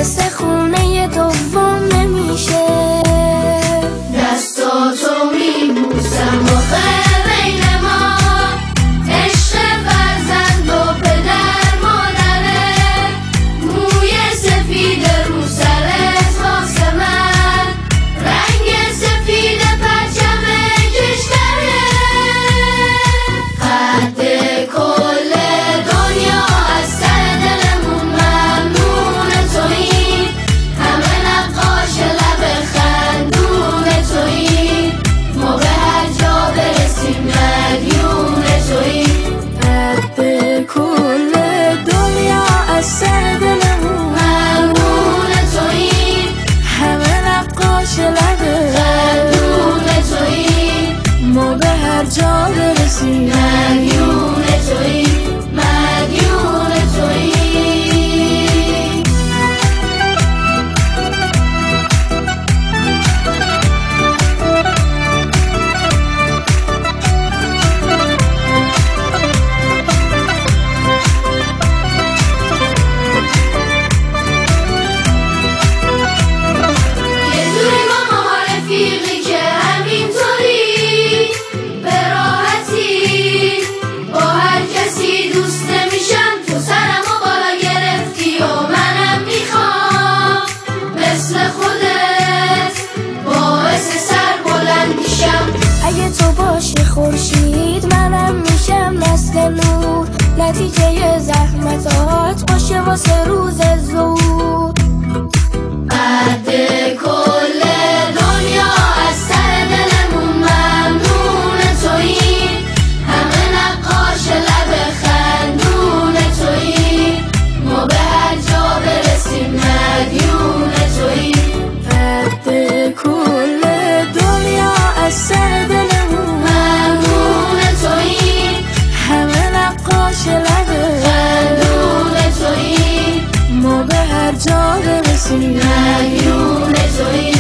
مثل خونه دوم نمیشه. دستاتو میبوسم آخه بین ما عشق فرزند و پدر مادره، موی سفید رو سرت واسه من رنگ سفید پرچم کشوره. قد کل دنیا از سر دلمون ممنون تویی، همه نقاش لب خندون تویی، ما به هر جا برسیم مدیون تویی. قد کل دنیا از سر دلمون ممنون تویی، همه نقاش لب خندون تویی، ما به هر جا برسیم مدیون تویی، مدیون تویی. یه جوری با ما رفیقی که همینطوری به راحتی با هر کسی دوست نمیشم، تو سرمو بالا گرفتی و منم میخوام مثل خودت باعث سر بلند میشم. اگه تو باشی خورشید منم میشم مثل نور، نتیجه زحمتات باشه واسه روز زود. قد کل دنیا از سر دلمون ممنون تویی، همه نقاش لب خندون تویی، ما به هر جا برسیم مدیون تویی. قد کل دنیا از سر دلمون ممنون تویی، همه نقاش لب خندون تویی، ما به هر جا برسیم مدیون تویی.